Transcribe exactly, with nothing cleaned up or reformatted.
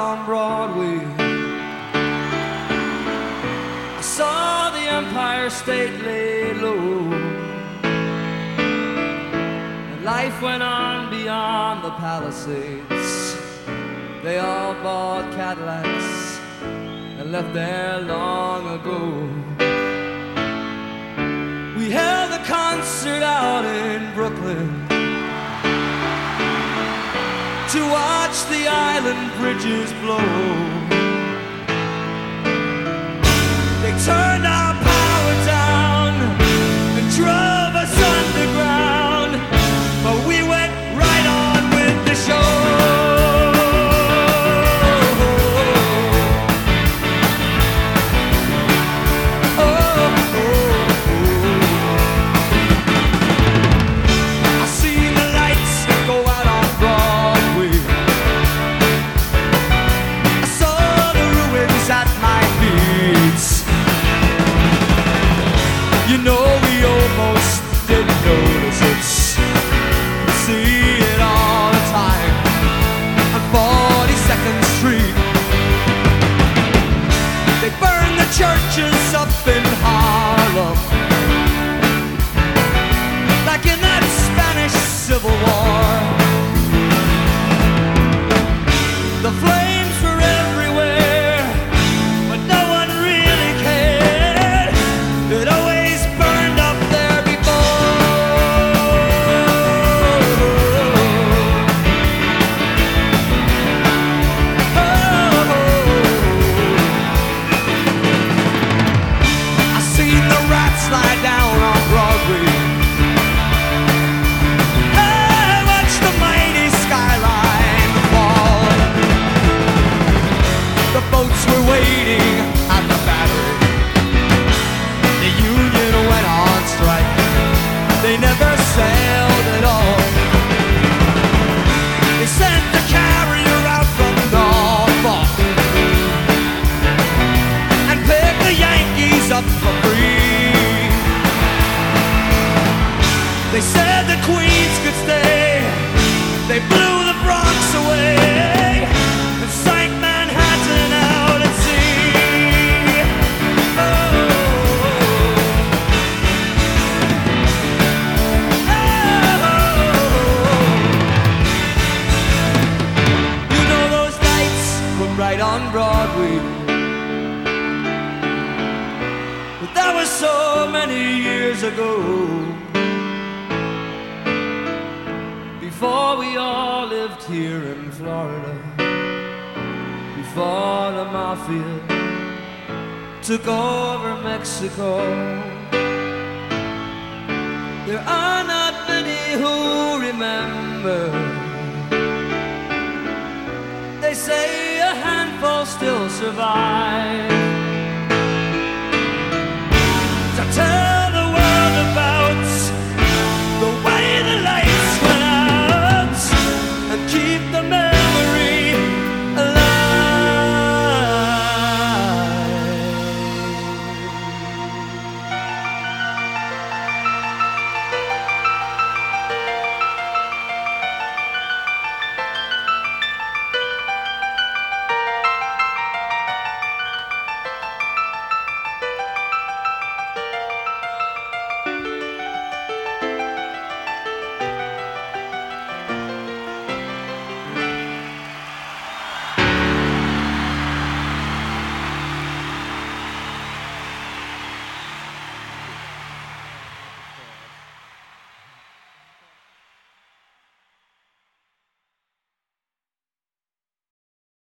on Broadway. I saw the Empire State lay low, and life went on beyond the Palisades. They all bought Cadillacs and left there long ago. We held a concert out in Brooklyn to watch the island bridges blow. They turned our power down and drove us underground, but we went right on with the show. You know we almost didn't notice it. See it all the time on forty-second Street. They burned the churches up in Harlem, like in that Spanish Civil War. The flames were everywhere, but no one really cared. It always burned up there before. Oh, I seen the rats lie down on Broadway. I watched the mighty skyline fall. The boats were waiting at the Battery. The Union went on strike. They never sailed at all. They sent the carrier out from Norfolk and picked the Yankees up for free. They said the Queens could stay. They blew the Bronx away and sank Manhattan out at sea. Oh. Right on Broadway, but that was so many years ago, before we all lived here in Florida, before the Mafia took over Mexico. There are not many who remember. They say a handful still survive.